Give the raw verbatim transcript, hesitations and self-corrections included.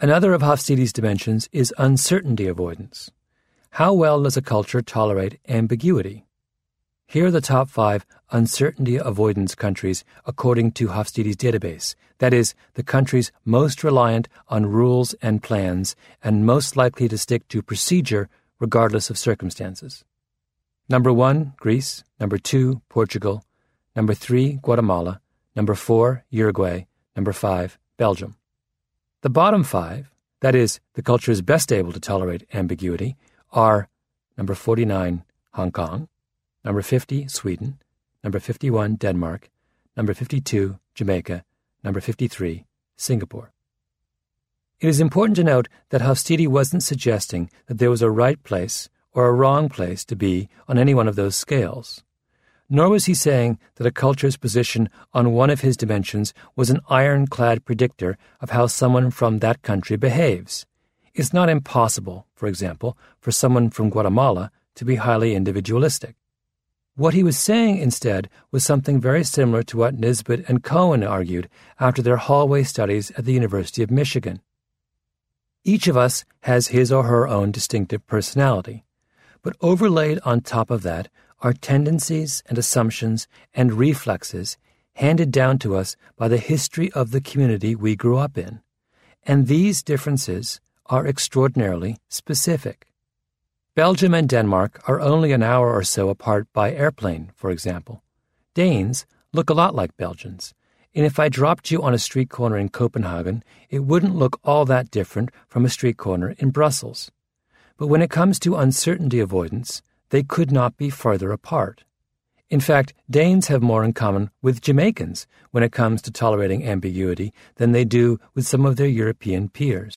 Another of Hofstede's dimensions is uncertainty avoidance. How well does a culture tolerate ambiguity? Here are the top five uncertainty avoidance countries according to Hofstede's database, that is, the countries most reliant on rules and plans and most likely to stick to procedure regardless of circumstances. Number one, Greece. Number two, Portugal. Number three, Guatemala. Number four, Uruguay. Number five, Belgium. The bottom five, that is, the cultures best able to tolerate ambiguity, are number forty-nine, Hong Kong. Number fifty, Sweden. Number fifty-one, Denmark. Number fifty-two, Jamaica. Number fifty-three, Singapore. It is important to note that Hofstede wasn't suggesting that there was a right place or a wrong place to be on any one of those scales. Nor was he saying that a culture's position on one of his dimensions was an ironclad predictor of how someone from that country behaves. It's not impossible, for example, for someone from Guatemala to be highly individualistic. What he was saying instead was something very similar to what Nisbet and Cohen argued after their hallway studies at the University of Michigan. Each of us has his or her own distinctive personality, but overlaid on top of that are tendencies and assumptions and reflexes handed down to us by the history of the community we grew up in, and these differences are extraordinarily specific. Belgium and Denmark are only an hour or so apart by airplane, for example. Danes look a lot like Belgians, and if I dropped you on a street corner in Copenhagen, it wouldn't look all that different from a street corner in Brussels. But when it comes to uncertainty avoidance, they could not be further apart. In fact, Danes have more in common with Jamaicans when it comes to tolerating ambiguity than they do with some of their European peers.